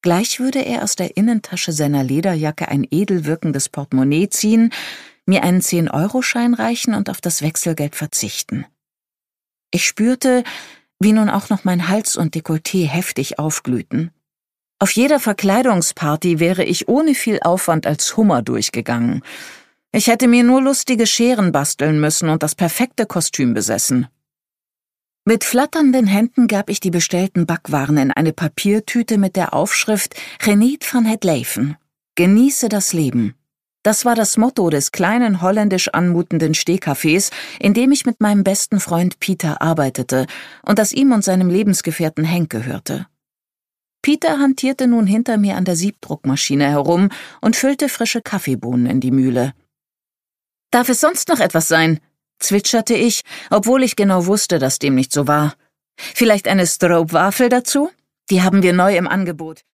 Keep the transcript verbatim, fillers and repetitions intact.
Gleich würde er aus der Innentasche seiner Lederjacke ein edel wirkendes Portemonnaie ziehen, mir einen zehn-Euro-Schein reichen und auf das Wechselgeld verzichten. Ich spürte, wie nun auch noch mein Hals und Dekolleté heftig aufglühten. Auf jeder Verkleidungsparty wäre ich ohne viel Aufwand als Hummer durchgegangen. Ich hätte mir nur lustige Scheren basteln müssen und das perfekte Kostüm besessen. Mit flatternden Händen gab ich die bestellten Backwaren in eine Papiertüte mit der Aufschrift Geniet van het leven. Genieße das Leben. Das war das Motto des kleinen holländisch anmutenden Stehcafés, in dem ich mit meinem besten Freund Pieter arbeitete und das ihm und seinem Lebensgefährten Henk gehörte. Pieter hantierte nun hinter mir an der Siebdruckmaschine herum und füllte frische Kaffeebohnen in die Mühle. »Darf es sonst noch etwas sein?« zwitscherte ich, obwohl ich genau wusste, dass dem nicht so war. »Vielleicht eine Stroopwafel dazu? Die haben wir neu im Angebot.«